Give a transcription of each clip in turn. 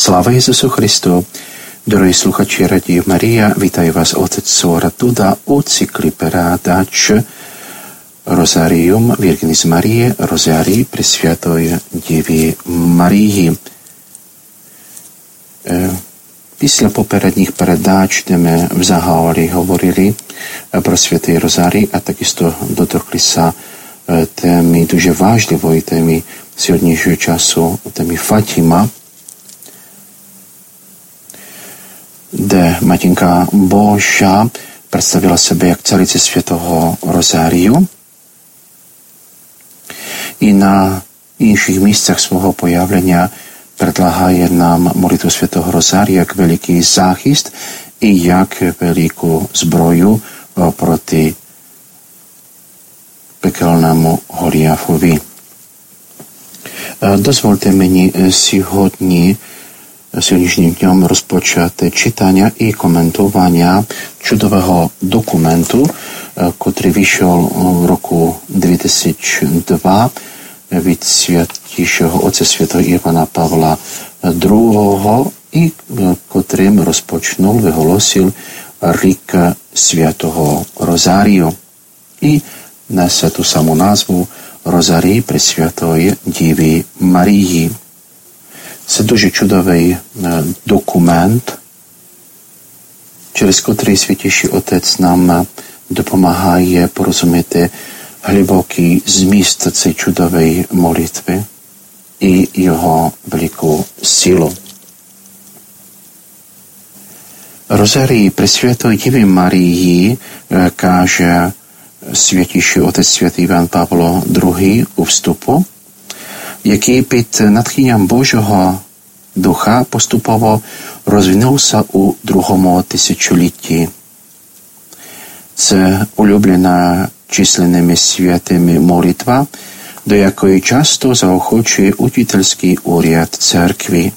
Sláva Isusu Christu, doroгі sluchači Radia Maria, vítají vás otec Sora Tuda u cykli perádač Rosarium Virginis Marie, Rosarii Пресвятої Діві Марії. Після попередніх передач, де ми взагалі говорили про святий Розарій, а такісто доторклися теми дуже важливої теми сьогоднішнього часу, теми Фатіма, де Матінка Божа представила себе як цариця святого Розарію. І на інших місцях свого появлення предлагає нам молитву святого Розарія як великий захист і як велику зброю проти пекельному Голіафові. Дозвольте мені сьогоднішнім днем розпочати читання і коментування чудового документу, котрий вийшов в року 2002 від святішого отця святого Івана Павла II, і котрим виголосив рік святого Розарію. І несе ту саму назву Розарій Пресвятої Діві Марії. Це дуже чудовий документ, через котрий Святіший Отець нам допомагає порозуміти глибокий зміст цієї чудової молитви і його велику силу. Розарій Пресвятої Діви Марії, каже Святіший Отець святий Іван Павло II у вступу, який під натхненням Божого Духа поступово розвинувся у другому тисячолітті. Це улюблена численними святими молитва, до якої часто заохочує учительський уряд церкви.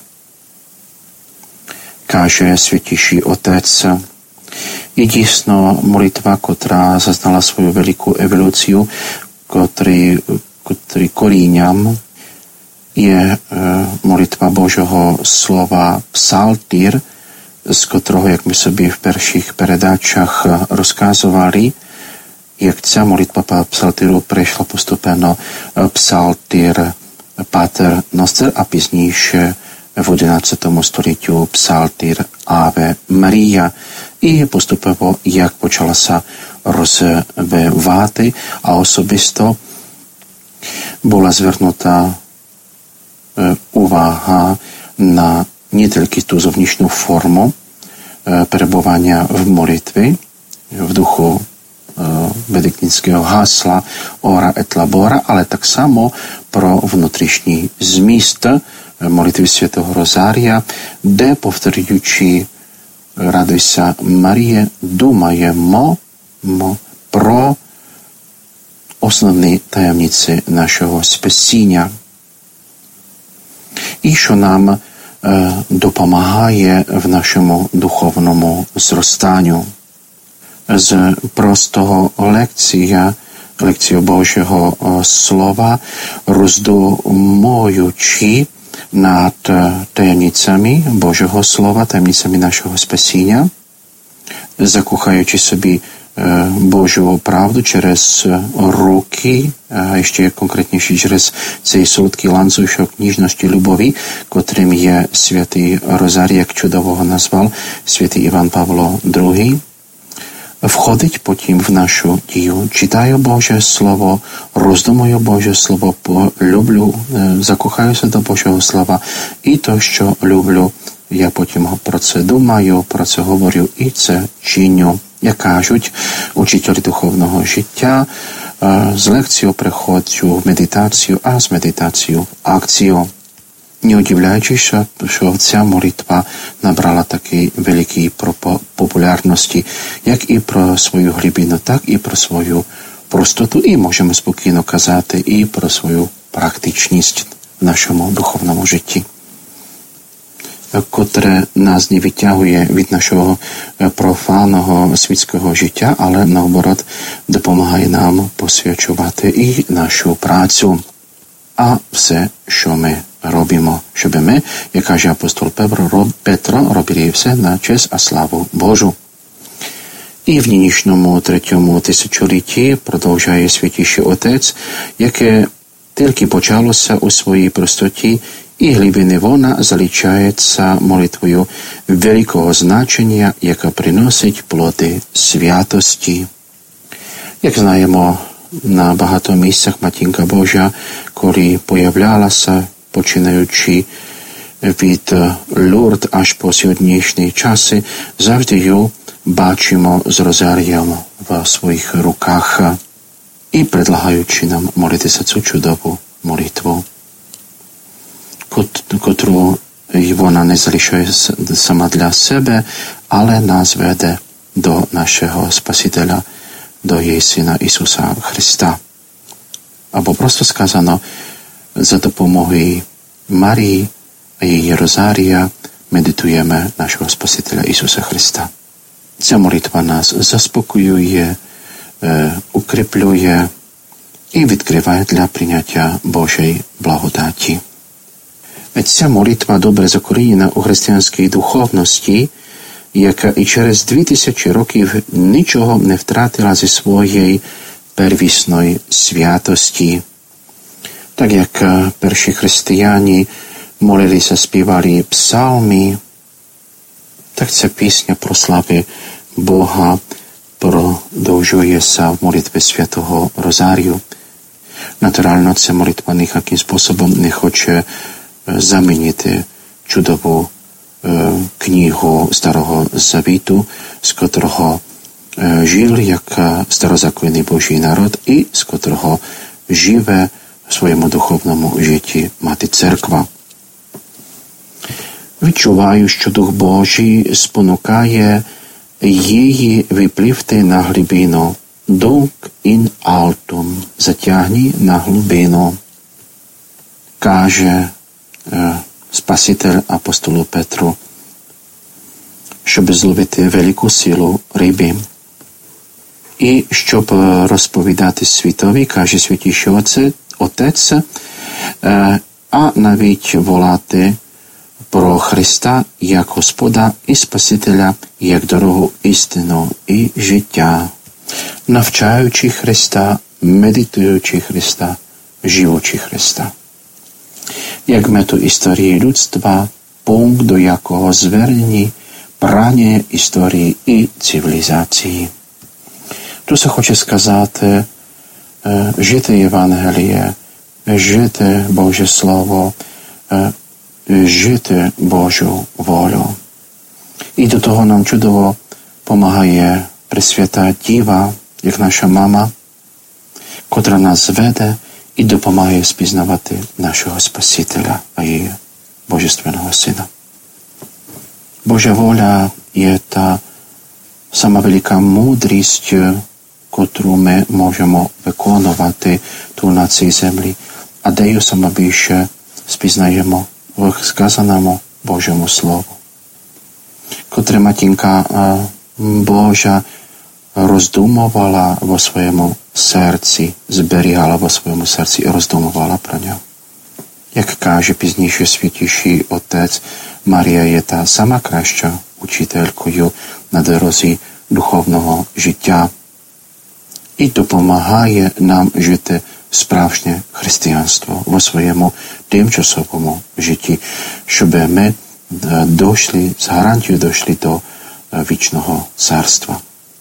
Каже Святіший Отець, і дійсно молитва, котра зазнала свою велику еволюцію, котрий корінням є молитва Божого Слова Псалтир, з котрого, як ми собі в перших передачах розказували, як ця молитва Псалтиру прийшла поступенно Псалтир Патер Ностер, а пізніше в 11 століттю Псалтир Аве Марія. І поступово, як почалася розвивати, а особисто була звернута увага на не тільки ту зовнішню форму перебування в молитві, в духу бенедиктинського гасла «Ора et labora», але так само про внутрішній зміст молитви святого Розарія, де, повторюючи «Радуйся, Маріє», думаємо про основні таємниці нашого спасіння. І що нам допомагає в нашому духовному зростанню. З простого лекцію Божого Слова, роздумуючи над таємницями Божого Слова, таємницями нашого спасіння, закохаючи собі Божу правду через руки, а ще конкретніше через цей солодкий ланцюжок ніжності любові, котрим є святий Розарій, як чудового назвав святий Іван Павло II, входить потім в нашу дію. Читаю Боже Слово, роздумую Боже Слово, люблю, закохаюся до Божого Слова, і то, що люблю, я потім про це думаю, про це говорю і це чиню. Як кажуть учителі духовного життя, з лекцію приходжу в медитацію, а з медитацію в акцію. Не удивляючись, що ця молитва набрала такий великий популярності, як і про свою глибину, так і про свою простоту, і можемо спокійно казати, і про свою практичність в нашому духовному житті, котре нас не відтягує від нашого профаного світського життя, але, наоборот, допомагає нам посвячувати і нашу працю, а все, що ми робимо, щоб ми, як каже апостол Петро, робили все на честь а славу Божу. І в нинішньому третьому тисячолітті продовжує Святіший Отець, яке тільки почалося у своїй простоті, і глибини вона залічається молитвою великого значення, яка приносить плоди святості. Як знаємо, на багато місцях Матінка Божа, коли появлялася, починаючи від Лурд аж по сьогоднішні часи, завжди її бачимо з розарієм в своїх руках і предлагаючи нам молитися цю чудову молитву, котру вона не залишає сама для себе, але нас веде до нашого Спасителя, до її Сина Ісуса Христа. Або просто сказано, за допомогою Марії а її розарія медитуємо нашого Спасителя Ісуса Христа. Ця молитва нас заспокоює, укріплює і відкриває для прийняття Божої благодаті. Ця молитва добре закорінена у християнській духовності, яка і через 2000 років нічого не втратила зі своєї первісної святості. Так як перші християни молилися, співали псалми, так ця пісня про слави Бога продовжується в молитві Святого Розарію. Натурально, ця молитва ніяким способом не хоче замінити чудову книгу Старого Завіту, з котрого жив як старозаконний Божий народ і з котрого живе в своєму духовному житті Мати Церква. Відчуваю, що Дух Божий спонукає її випливти на глибину. Дук ін алтум, затягни на глибину, каже Спаситель апостолу Петру, щоб зловити велику силу риби. І щоб розповідати світові, каже Святіший Отець, а навіть волати про Христа як Господа і Спасителя, як дорогу, істину і життя, навчаючи Христа, медитуючи Христа, живучи Христа. Як мету історії людства, пункт, до якого звернені прагнення історії і цивілізації. Тут се хоче сказати, жити Євангеліє, жити Боже Слово, жити Божу волю. І до того нам чудово помагає Пресвята Діва, як наша мама, котра нас веде і допомагає спізнавати нашого Спасителя, а її Божественного Сина. Божа воля є та сама велика мудрість, котру ми можемо виконувати тут на цій землі, а де її саме більше спізнаємо в сказаному Божому Слову, котре Матінка Божа роздумувала во своєму серці, зберігала во своєму серці і роздумувала про нього. Як каже пізніше Святіший Отець, Марія є та сама краща учителькою на дорозі духовного життя і допомагає нам жити справжнє християнство во своєму тимчасовому житті, щоб ми дійшли, з гарантією дійшли до вічного царства.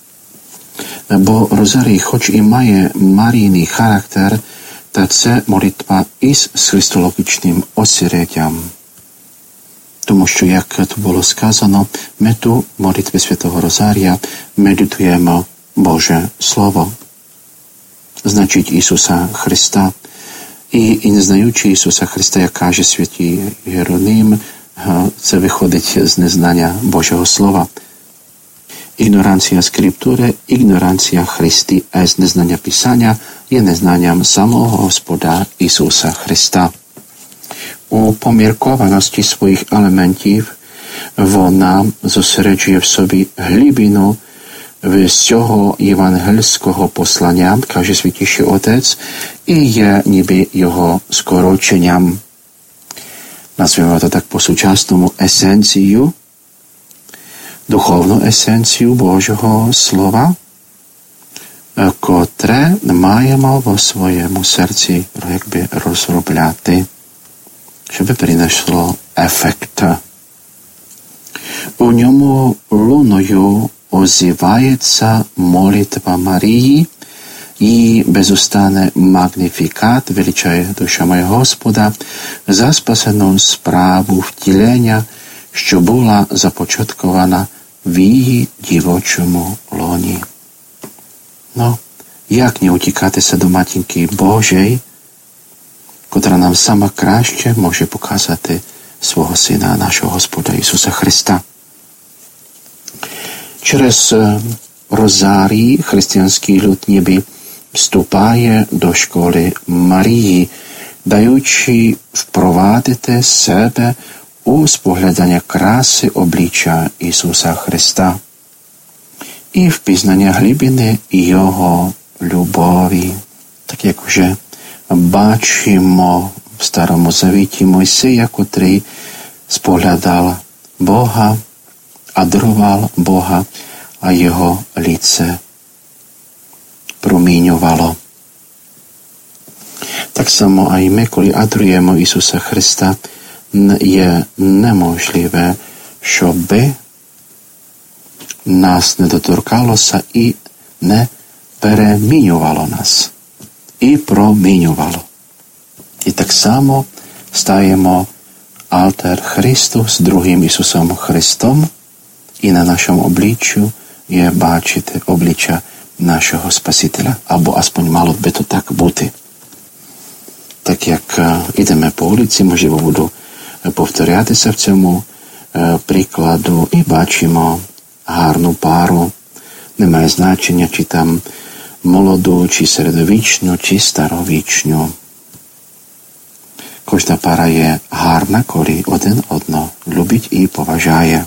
Бо Розарій, хоч і має Марійний характер, та це молитва із христологічним осереддям. Тому що, як тут було сказано, ми тут в молитві Святого Розарія медитуємо Боже Слово, значить Ісуса Христа. І не знаючи Ісуса Христа, як каже святий Єроним, це виходить з незнання Божого Слова. Ігноранція скриптури, ігноранція Христі, а з незнання Писання є незнанням самого Господа Ісуса Христа. У поміркованості своїх елементів вона зосереджує в собі глибину всього євангельського послання, каже Святіший Отець, і є ніби його скороченням. nazveme to tak po súčasnому, esenciu, duchovnú esenciu Božieho slova, котре маємо vo своєму серці якби розробляти, щоб принесло ефект. У ньому луною озивається молитва Марії, і безустанний магніфікат величає душа моя Господа за спасену справу втілення, що була започаткована в її дівочому лоні. Як не утікатися до Матінки Божої, котра нам сама краще може показати свого Сина, нашого Господа Ісуса Христа. Через розарій християнський люд ніби вступає до школи Марії, даючи впровадити себе у споглядання краси обличчя Ісуса Христа і впізнання глибини Його любові. Так як вже бачимо в Старому Завіті Мойсея, котрий споглядав Бога, адорував Бога, а його лице промінювало. Так само а й ми, коли адорujemo Ісуса Христа, є неможливе, щоби нас не доторкалося і не перемінювало нас, і промінювало. І так само стаємо алтар Христос другим Ісусом Христом, і на нашому обличчю є бачити обличчя нашого Спасителя, або асpoň мало би то так бути. Так як ідемо по вулиці, можливо, буду повторятися в цьому прикладу, і бачимо гарну пару, немає значення, чи там молоду, чи середовічну, чи старовічну. Кожна пара є гарна, коли один одного любить і поважає.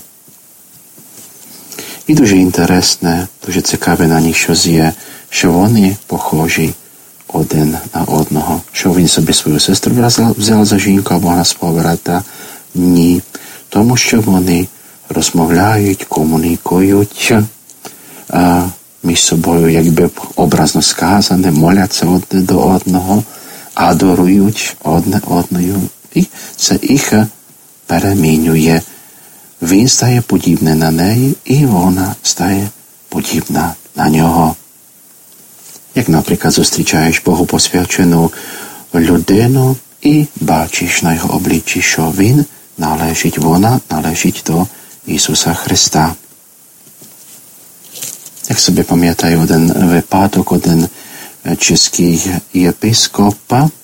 І дуже інтересне, дуже цікаве на них щось є, що вони похожі один на одного. Що він собі свою сестру взяв за жінку, або вона свого брата? Ні. Тому що вони розмовляють, комунікують між собою, якби образно сказане, моляться одне до одного, адорують одне одною. І це їх перемінює. Він стає подібний на неї, і вона стає подібна на нього. Як, наприклад, зустрічаєш Богу посвячену людину і бачиш на його обличчі, що він належить, вона належить до Ісуса Христа. Як собі пам'ятаю один випадок, один чеський єпископ,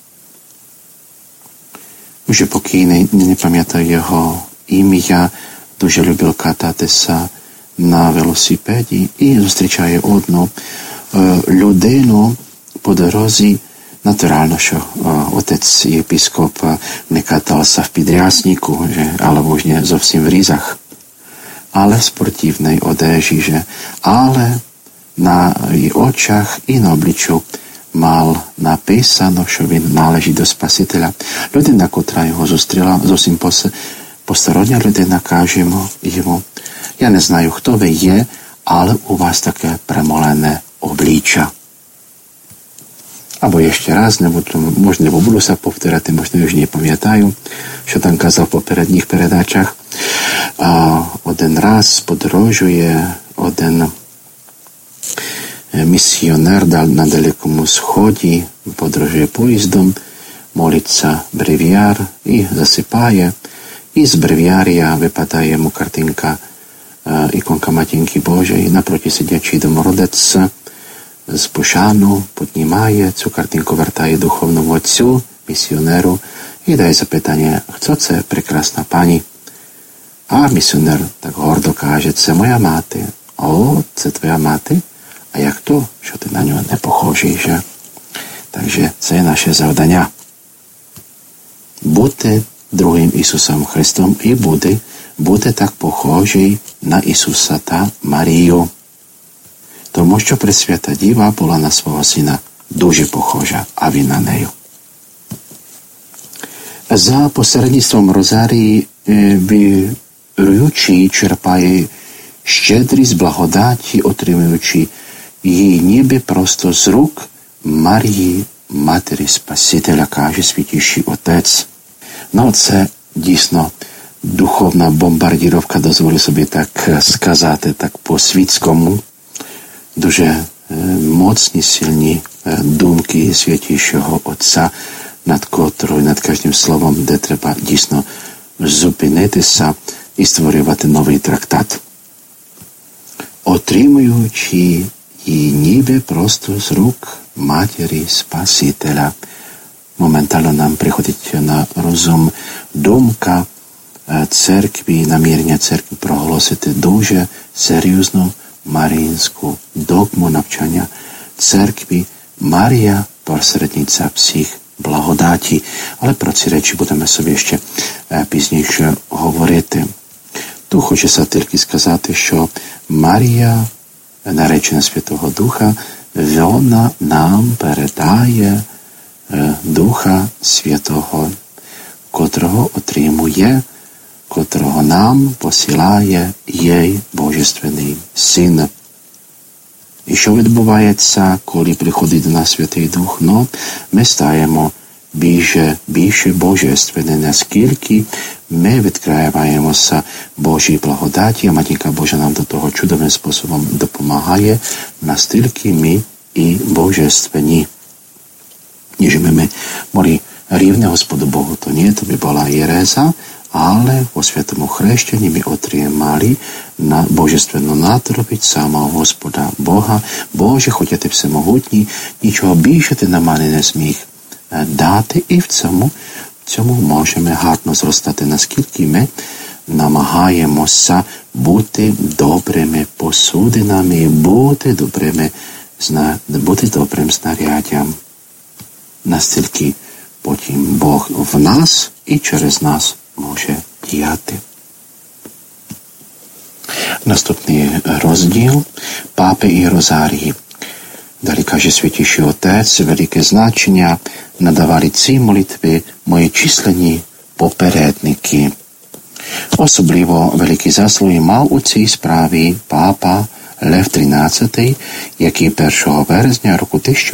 вже покійний, не пам'ятаю його ім'я, дуже любив кататися на велосипеді і зустрічає одну людину по дорозі. Натурально, що отець єпископ не катався в підряснику, або ж не зовсім в різах, але в спортивній одежі, але на очах і на обличчю мав написано, що він належить до Спасителя. Людина, котра його зустріла, зовсім постороння людина, каже йому: я не знаю, хто ви є, але у вас таке премолене обличчя. Або ще раз, можливо, буду се повторяти, можливо, вже не пам'ятаю, що там казав в попередніх передачах. Один раз подорожує один місіонер на Далекому Сході, подорожує поїздом, молиться брев'яр і засипає. І з брев'яр'я випадає йому картинка, іконка Матінки Божої, напроти сидячий домородець з пошану піднімає цю картинку, вертає духовному отцю, місіонеру, і дає запитання: хто це прекрасна пані? А місіонер так гордо каже: це моя мати. О, це твоя мати? А як то, що ти на нього не похожий же? Takže це є наше завдання. Бути другим Ісусом Христом і бути так похожий на Ісуса та Марію. Тому що Пресвята Діва була на свого сина дуже похожа, а він на нею. За посередnictvom rozárii віруючі черпає щедрість благодаті, отримуючи її ніби просто з рук Марії, Матері Спасителя, каже Святіший Отець. Ну, це дійсно духовна бомбардіровка, дозволю собі так сказати, так по-світському. Дуже моцні, сильні думки Святішого Отця, над котрою, над кожним словом, де треба дійсно зупинитися і створювати новий трактат. Отримуючи її ніби просто з рук Матері Спасителя. Моментально нам приходить на розум думка церкви, намірення церкви проголосити дуже серйозну маріїнську догму навчання церкви. Марія – посередниця всіх благодаті. Але про ці речі будемо собі ще пізніше говорити. Тут хочеться тільки сказати, що Марія, наречена Святого Духа, вона нам передає Духа Святого, котрого отримує, котрого нам посилає їй Божественний Син. І що відбувається, коли приходить до нас Святий Дух? Ну, ми стаємо більше божественні, наскільки ми відкриваємося Божій благодаті, а Матінка Божа нам до того чудовим способом допомагає, настільки ми і божественні. Ніж ми мали рівне Господу Богу, то ні, то би була єреза, але по святому хрещенні ми отримали на божественну натуру від самого Господа Бога. Боже, хоча ти всемогутній, нічого більше ти на мене не зміг дати, і в цьому можемо гарно зростати, наскільки ми намагаємося бути добрими посудинами, бути добрим знаряддям. Настільки потім Бог в нас і через нас може діяти. Наступний розділ – Папи і Розарії. Далі каже Святіший Отець, велике значення надавали цій молитві мої численні попередники. Особливо великі заслуги мав у цій справі папа Лев XIII, який 1 березня року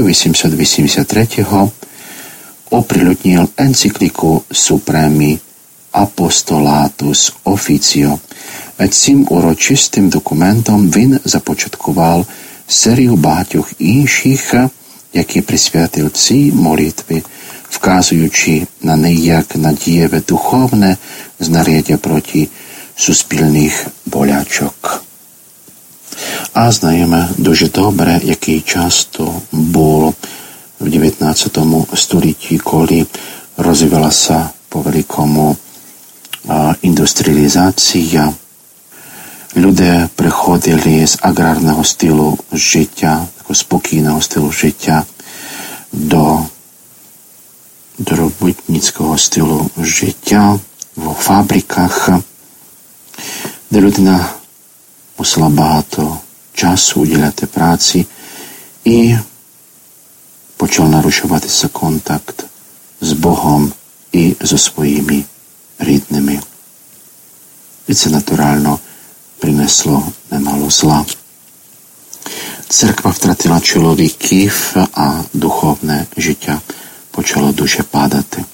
1883 оприлюднив енцикліку Supremi Apostolatus Officio. Цим урочистим документом він започаткував серію багатьох інших, які присвятив цій молитві, вказуючи на неї як на дієве духовне знаряддя проти суспільних болячок. А знаємо дуже добре, який часто було в 19 столітті, коли розвивалася по великому індустріалізація. Люди приходили з аграрного стилу життя, такого спокійного стилу життя, до робітницького стилу життя в фабриках, де людина мусила багато часу уділяти праці і почав нарушуватися контакт з Богом і зі своїми рідними. І це натурально принесло немало зла. Церква втратила чоловіків, а духовне життя почало дуже падати.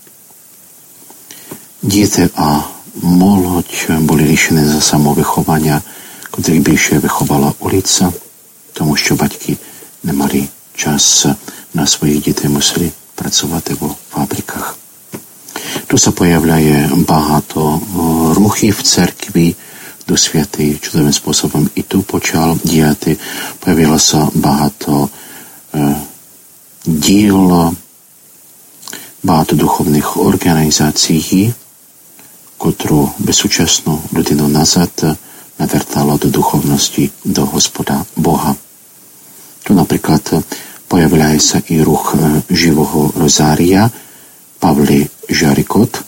Діти, а молодь були рішені за самовиховання, котрих більше виховала улиця, тому що батьки не мали час на своїх дітей, мусили працювати в фабриках. Тут се появляє багато рухів в церкві, Дух Святий чудовим способом і тут почав діяти. Появилося багато діл, багато духовних організацій, котру безсучасну людину назад навертало до духовності, до Господа Бога. Тут, наприклад, появляється і рух живого розарія Павлі Жарикот,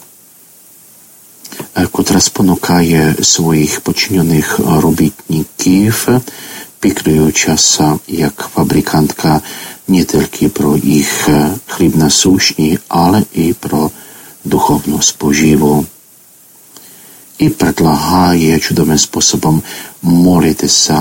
котра спонукає своїх подчинених робітників, піклуючися як фабрикантка не тільки про їх хліб насущний, але і про duchovnú spoživu. I predlahá čudovým spôsobom molite sa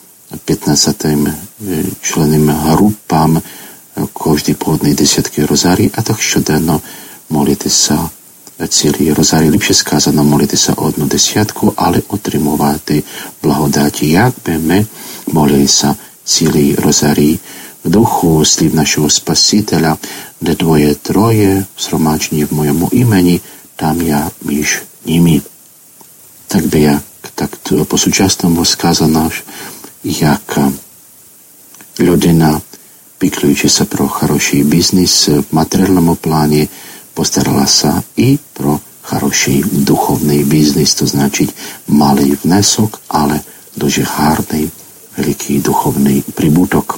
15 členným grupám každý pôvodnej desiatky rozári a tak щоденно молите sa цілий розарій. Ліпше сказано, молити sa одну десятку, але отримувати благодаті. Як би ми молилися цілий розарій в духу слів нашого Спасителя, де двоє-троє згромаджені в моєму імені, там я між ними. Так би як так по-сучасному сказано, як людина, піклуючися про хороший бізнес в матеріальному плані, postarala sa i pro хороший духовний бізнес, то значить малий внесок, але дуже гарний, великий духовний прибуток.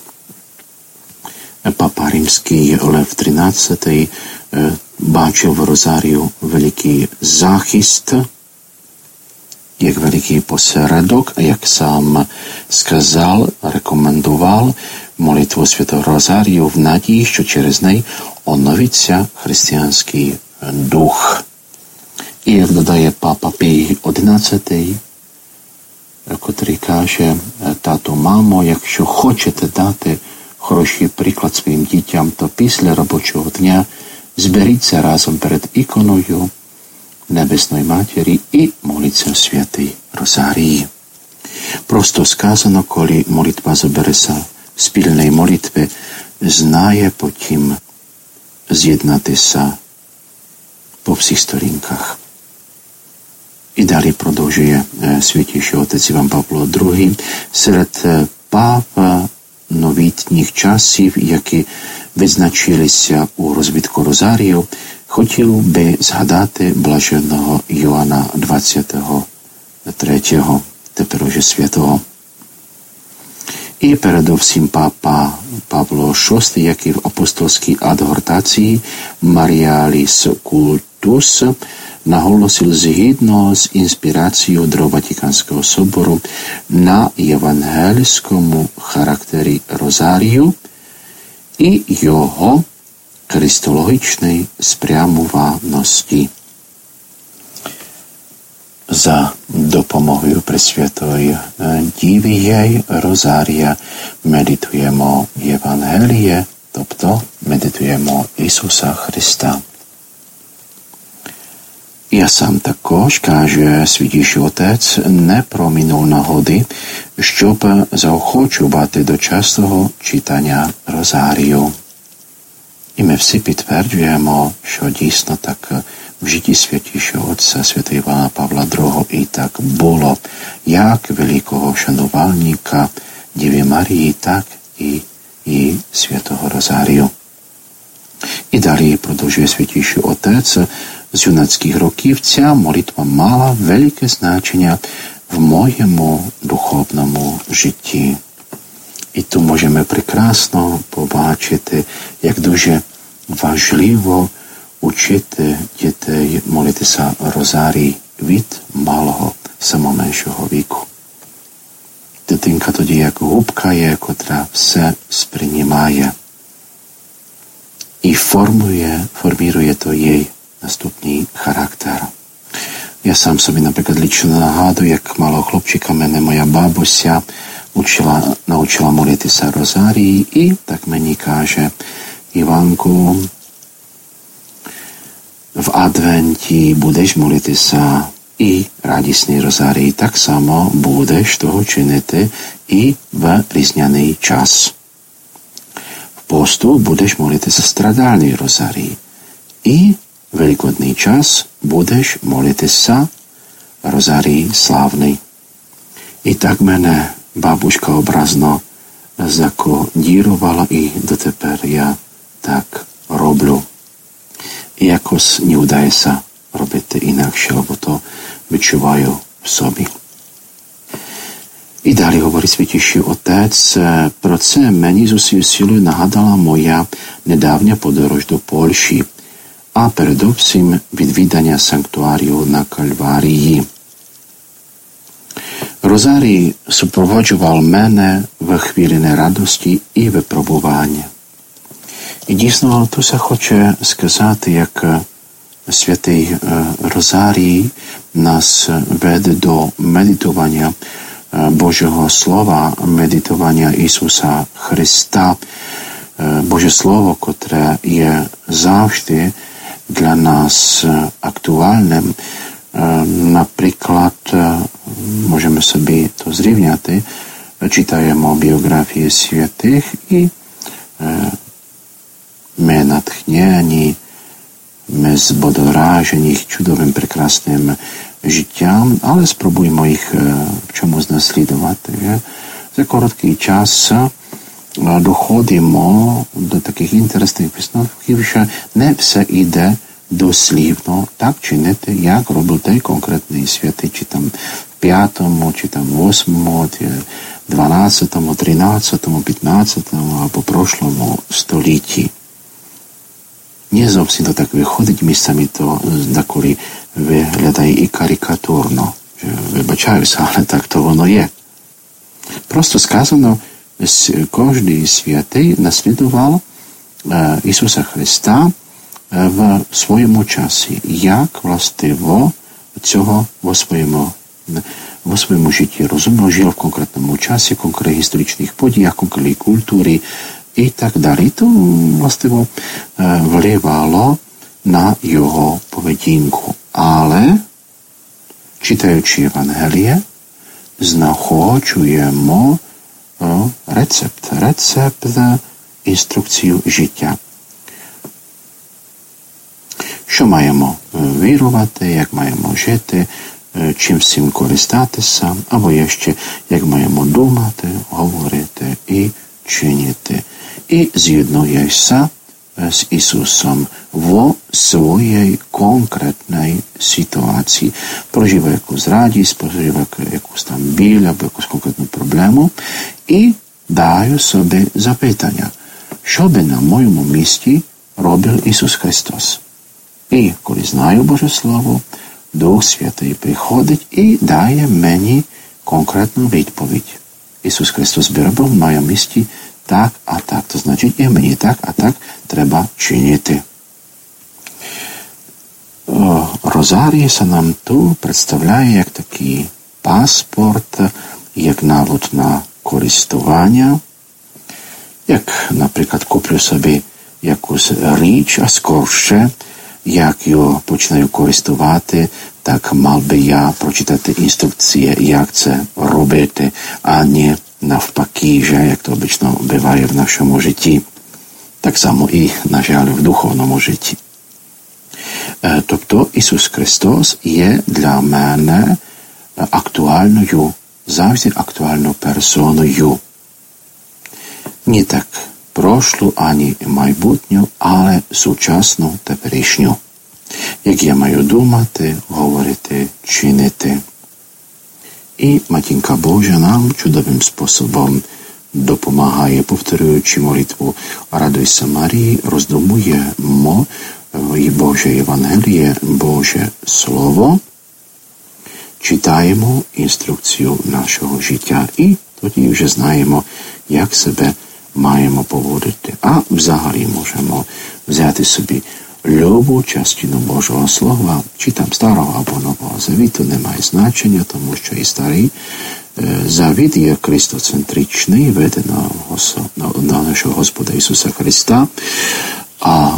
Папа Римський Лев XIII бачив в розарію великий захист, як великий посередок, як сам сказав, рекомендував молитву Святого Розарію в надії, що через неї оновиться християнський дух. І як додає папа Пій XI, котрий каже: тату, мамо, якщо хочете дати хороший приклад своїм дітям, то після робочого дня зберіться разом перед іконою Небесної Матері і моліться Святий Розарій. Просто сказано, коли молитва забере sa в спільної молитви, знає потім з'єднатися по всіх сторінках. І далі продовжує святіший отець Іван Павло II. Серед новітніх часів, які відзначилися у розвитку Розарію, хотів би згадати блаженного Йоанна 23-го, тепер уже святого. І передовсім папа Павло VI, який в апостольській адгортації Marialis Cultus наголосив згідно з інспірацією до Ватиканського собору на євангельському характері Розарію і його христологічної спрямованості. За допомогою Пресвятої Діви Розарія медитуємо Євангеліє, тобто медитуємо Ісуса Христа. Я сам також, каже святіший отець, не промінув нагоди, щоб заохочувати до частого читання Розарію. І ми всі підтверджуємо, що дійсно так в житті святішого отця святого Івана Павла II і так було, як великого шанувальника Діви Марії, так і святого Розарію. І далі продовжує святіший отець: з юнацьких років ця молитва мала велике значення в моєму духовному житті. І тут можемо прекрасно побачити, як дуже важливо учити дітей молитися Розарій від малого, самоменшого віку. Дитинка тоді як губка є, котра все сприймає і формує то їй наступний характер. Я сам собі, наприклад, лічно нагадую, як малого хлопчика мене моя бабуся научила молитися Розарій, і так мені каже: Іванку, в Адвенті будеш молитися і радісний Розарій, так само будеш того чинити і в різняний час. В посту будеш молитися страдальний Розарій, і в великодний час будеш молитися Розарій славний. І так мене бабушка образно закодірувала, і дотепер я так роблю. І якось не вдається робити інакше, бо то відчуваю в собі. І далі говорить святіший отець: про це мені з усією силою нагадала моя недавня подорож до Польщі, а передовсім відвідання санктуарію на Кальварії. Розарій супроводжував мене в хвилини радості і випробування. І дійсно, тут се хоче сказати, як Svätý Rozárií nás vedie do meditovania Božieho slova, meditovania Isusa Krista. Božie slovo, ktoré je zavždy dla nás aktuálne. Napríklad môžeme sobie to zrівняти, читаємо biografie świętych i my natchnieni, my zbodoraženi ich чудовим, прекрасним життям, але спробуємо їх в чомусь наслідувати. За короткий час доходимо до таких інтересних висновків, що не все йде дослівно так чинити, як робив той конкретний святий, чи там в 5-му, чи там в 8-му, 12-му, 13-му, 15-му або прошлому столітті. Nie zовсім to tak виходить, місцями то деколи виглядає і карикатурно. Вибачаюся, але так то воно є. Просто сказано, кожний святий наслідував Ісуса Христа в своєму часі, як властиво цього в своєму житті розумно жив в конкретному часі, конкретних історичних подіях, конкретній культурі і так далі. То властиво впливало на його поведінку. Але, читаючи Євангеліє, знаходжуємо рецепт, інструкцію життя. Що маємо вірувати, як маємо жити, чим всім користатися, або ще як маємо думати, говорити і чинити. І з'єднуєшся з Ісусом в своїй конкретній ситуації. Проживає якусь радість, проживає якусь там біль, або якусь конкретну проблему. І даю собі запитання, що би на моєму місці робив Ісус Христос. І коли знаю Боже Слово, Дух Святий приходить і дає мені конкретну відповідь. Ісус Христос би робив на моєму місці так, а так. То значить, і мені так, а так треба чинити. Розарій се нам тут представляє як такий паспорт, як навод на користування. Як, наприклад, куплю собі якусь річ, а скорше, як його починаю користувати, так мав би я прочитати інструкції, як це робити, а не навпаки, že, як то обично буває в нашому житті. Так само і, на жаль, в духовному житті. Тобто Ісус Христос є для мене актуальною, завжди актуальною персоною. Не так прошлу, ані майбутню, але сучасну, теперішню. Як я маю думати, говорити, чинити. І Матінка Божа нам чудовим способом допомагає, повторюючи молитву «Радуйся, Марії», роздумуємо Боже Євангеліє, Боже Слово, читаємо інструкцію нашого життя і тоді вже знаємо, як себе маємо поводити. А взагалі можемо взяти собі любу частину Божого Слова, чи там Старого або Нового Завіту, не має значення, тому що і Старий Завіт є христоцентричний, веде на нашого Господа Ісуса Христа, а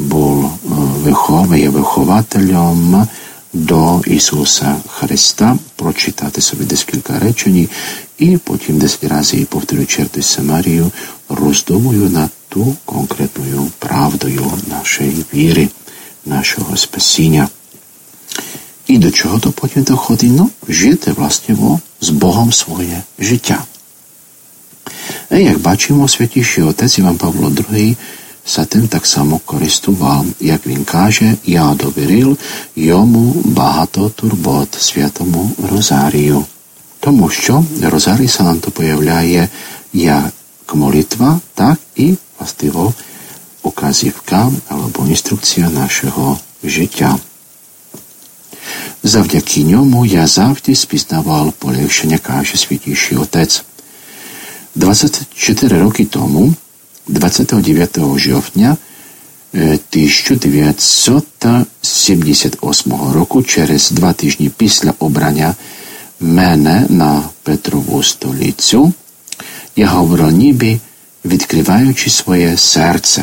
є вихователем до Ісуса Христа, прочитати собі декілька речень і потім 10 разів повторюючи «Радуйся, Марію», роздумую над ту конкретною правдою нашої віри, нашого спасіння. І до чого то потім доходить? Жити, властиво, з Богом своє життя. І як бачимо, Святіший Отець Іван Павло II sa tým tak само користував, як він каже, я довірив йому багато турбот Святому Розарію. Тому що Розарій се нам то появляє як молитва, так і властиво указівка або інструкція нашого життя. Завдяки ньому я завжди спізнавав полегшення, каже Святіший Отець. 24 роки тому, 29 жовтня 1978 року, через 2 тижні після обрання мене на Петрову столицю, я говорив, ніби відкриваючи своє серце.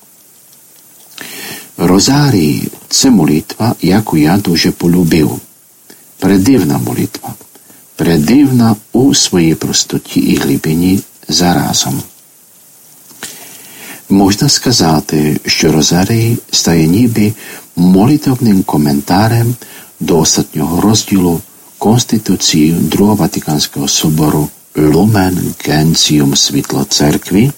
Розарій – це молитва, яку я дуже полюбив. Предивна молитва. Предивна у своїй простоті і глибині заразом. Можна сказати, що Розарій стає ніби молитовним коментарем до останнього розділу Конституції Другого Ватиканського собору Lumen Gentium світло церкви,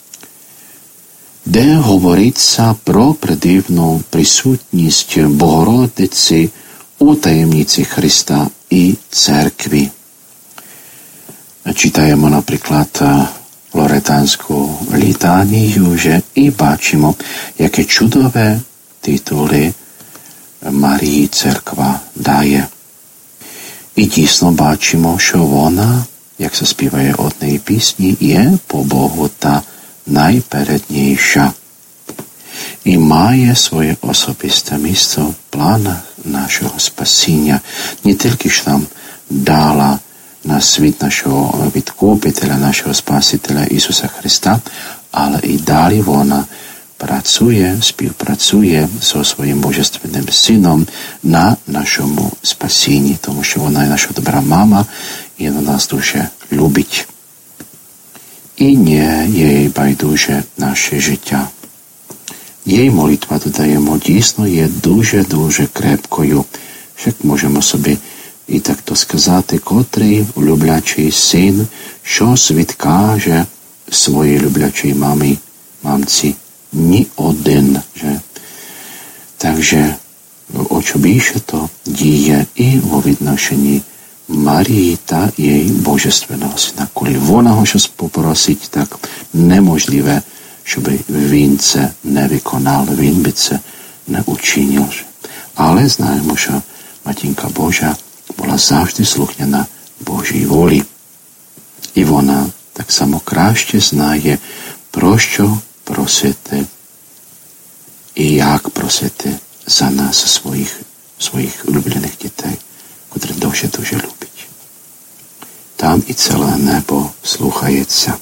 де говориться про предивну присутність Богородиці у таємниці Христа і церкви. Читаємо, наприклад, лоретанську літанію вже і бачимо, яке чудове титули Марії церква дає. І дійсно бачимо, що вона, як се співає однієї пісні, є по Богу та найпередніша. І має своє особисте місце в планах нашого спасіння. Не тільки ж нам дала на світ нашого відкупителя, нашого Спасителя Ісуса Христа, але і далі вона працює, співпрацює зі своїм Божественним Сином на нашому спасінні, тому що вона є наша добра мама і вона нас дуже любить. І не їй байдуже наше життя. Її молитва, додаємо, дійсно є дуже-дуже крепкою. Як можемо собі і так то сказати, котрий люблячий син щось відкаже своїй люблячій мамці. Ні один. Же. Takže očo bільше то діє і во відношенні Марії та її Божественного Сина. Коли вона го щось попросить, так неможливе, щоб він це не виконав, він би це не учинив. Але знаємо, що Матінка Божа була завжди слухняна Божій волі. І вона так само краще знає, про що просити і як просити за нас, своїх улюблених дітей, котрі дуже-дуже любить. Там і ціле небо слухається.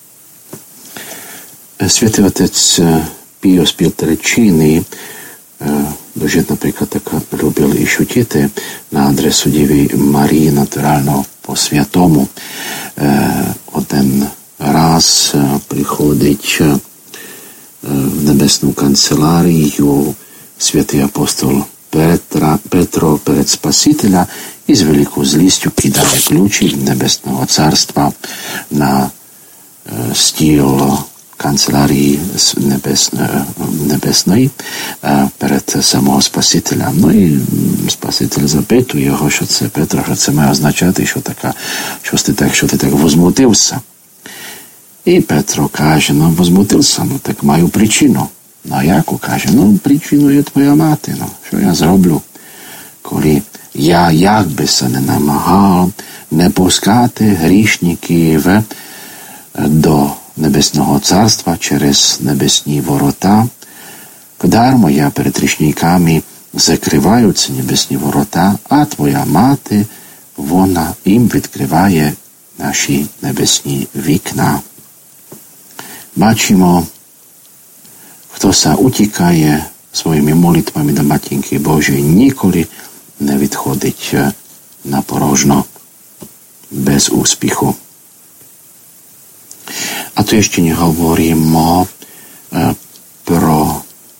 Святий отець Піо з Пілтереччини дуже, наприклад, так любив і шутити на адресу Діви Марії, натурально по-святому. Один раз приходить в небесну канцеларію святий апостол Петро перед Спасителя і з великою злістю кидає ключі Небесного Царства на стіл канцелярії небесної перед самого Спасителя. Ну і Спаситель запитує його, що це, Петро, що це має означати, що ти так возмутився. І Петро каже, возмутився, так маю причину. А яку? Каже, причину є твоя мати, що я зроблю? Коли я, як би се не намагав, не пускати грішників до Небесного Царства через небесні ворота, дармо я перед грішниками закриваю ці небесні ворота, а твоя мати, вона їм відкриває наші небесні вікна. Бачимо, хто се утікає своїми молитвами до Матінки Божої, ніколи не відходить на порожно, без успіху. A tu ešte nehovoríme pro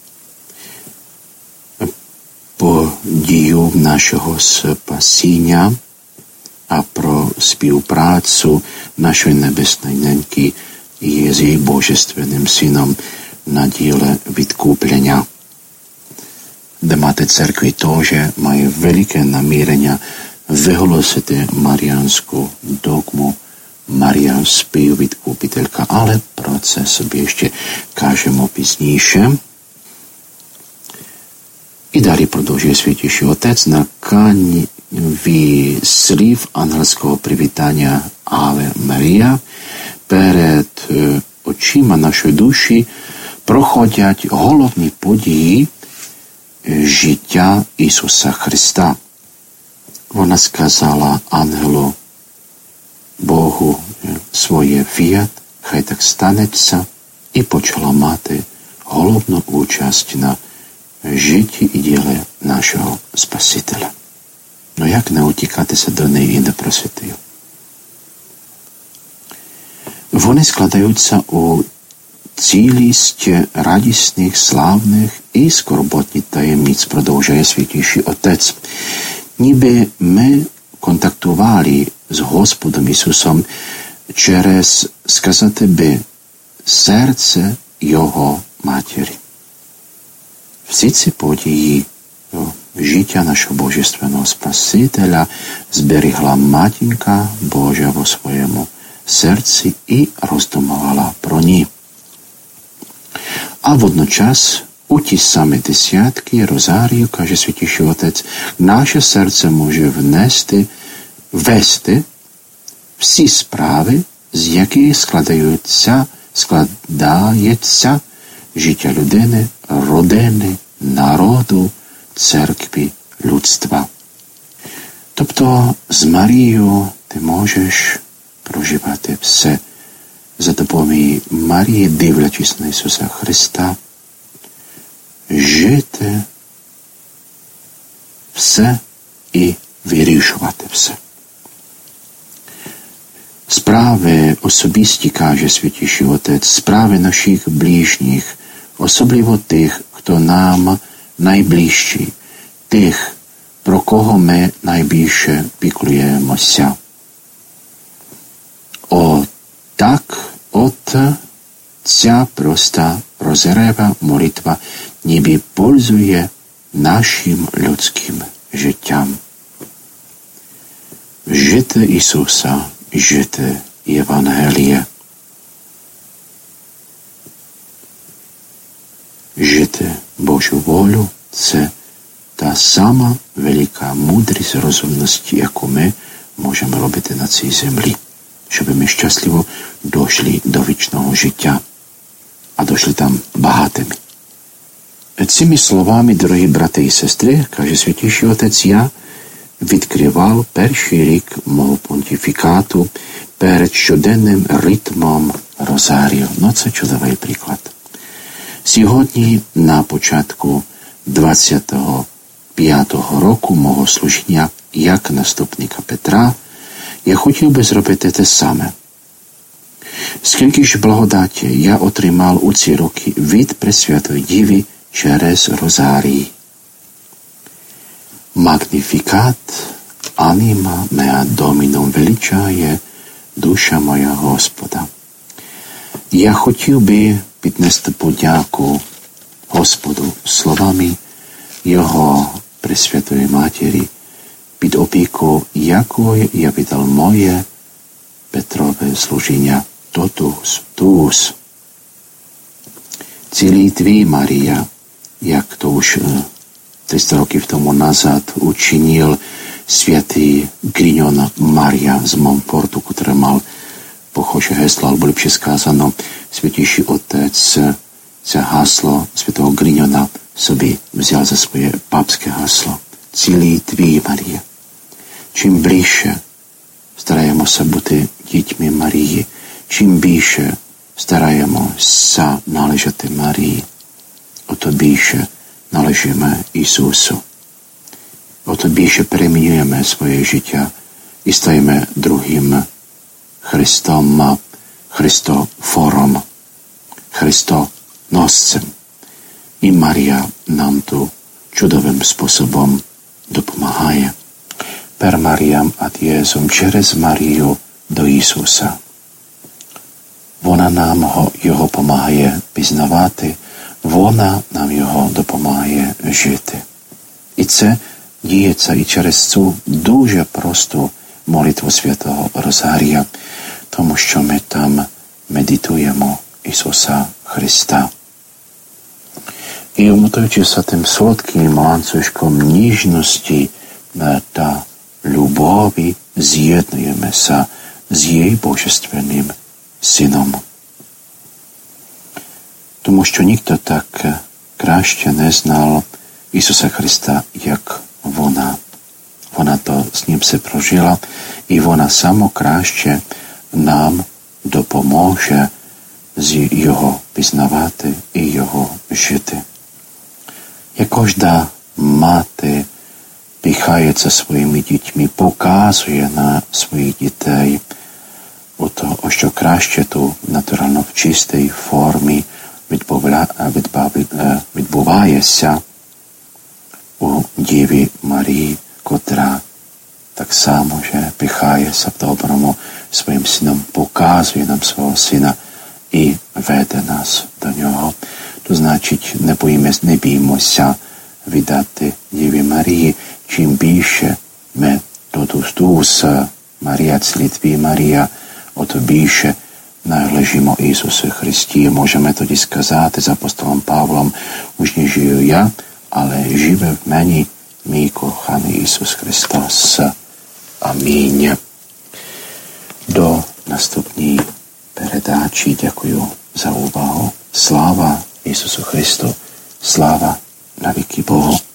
podію našeho spasіння, a pro spівпрацю нашої небесної неньки з її Божественним Сином на ділі відкуплення. Де мати церкви теж має велике намірення виголосити маріанську догму. Марія співвідкупителька, але про це собі ще кажемо пізніше. І далі продовжує Святіший Отець на канві слів ангельського привітання Аве Марія перед очима нашої душі проходять головні події життя Ісуса Христа. Вона сказала ангелу Богу своє фіат, хай так станеться, і почала мати головну участь на житті і ділі нашого Спасителя. Ну як не утікатися до неї і не просити її? Вони складаються у цілість радісних, славних і скорботних таємниць, продовжує Святіший Отець. Ніби ми контактували з Господом Ісусом через, сказати би, серце Його Матері. Всі ці події життя нашого Божественного Спасителя зберігла Матінка Божа во своєму серці і роздумувала про ні. А водночас у ті самі десятки Розарію, каже Святіший Отець, наше серце може вести всі справи, з яких складається життя людини, родини, народу, церкви, людства. Тобто з Марією ти можеш проживати все за допомогою Марії, дивлячись на Ісуса Христа, жити все і вирішувати все. Справи особисті, каже Святіший Отець, справи наших ближніх, особливо тих, хто нам найближчий, тих, про кого ми найбільше піклуємося. От ця проста прозорева молитва ніби пользує нашим людським життям. Жити Ісуса, жити Євангелія. Жити Божу волю – це та сама велика мудрість розумності, яку ми можемо робити на цій землі, щоб ми щасливо дійшли до вічного життя, а дійшли там багатими. Цими словами, дорогі брати і сестри, каже Святіший Отець, я відкривав перший рік мого понтифікату перед щоденним ритмом Розарію. Ну, це чудовий приклад. Сьогодні, на початку 25-го року мого служіння як наступника Петра, я хотів би зробити те саме. Скільки ж благодаті я отримав у ці роки від Пресвятої Діви через Розарій. Magnificat anima mea Dominum, величає душа моя Господа. Я хотів би піднести подяку Господу словами Його Пресвятої Матері, під опіку якої я віддав моє Петрове служіння Тотус. Цілий твій, Марія, як то už 300 років тому назад учинив святий Grignon Maria z Montfortu, który мав похоже гасло, або ліпше сказано, Святіший Отець це гасло святого Гріньона собі взяв за своє папське гасло. Цілий твій, Марія. Чим ближче стараємося бути дітьми Марії, чим більше стараємося належати Марії, ото більше належимо Ісусу. Ото більше перемінюємо своє життя і стаємо другим Христом, Христофором, Христоносцем. І Марія нам тут чудовим способом допомагає. Per Mariam ad Jesum, через Марію до Ісуса. Вона нам його допомагає пізнавати, вона нам його допомагає жити. І це діється і через цю дуже просту молитву Святого Розарія, тому що ми там медитуємо Ісуса Христа. І вмотуючися тим солодким ланцюжком ніжності та любові, з'єднуємося з її Божественним Сином. Тому що ніхто так краще не знав Ісуса Христа, як вона. Вона то з ним все прожила, і вона само краще нам допоможе його пізнавати і його жити. Як кожна мати піхається своїми дітьми, показує на своїх дітей, що краще ту натурально в чистій формі відбувається у Діві Марії, котра так само же піхається в доброму своїм сином, показує нам свого сина і веде нас до нього. То значить, не біймося віддати Діві Марії, чим більше ми Totus Марія Цлітві Марія, ото більше належимо Ісусу Христі. Можемо тоді сказати з апостолом Павлом: «Уж не жию я, але живе в мені мій коханий Ісус Христос». Амінь. До наступної передачі. Дякую за увагу. Слава Ісусу Христу, слава навіки Богу.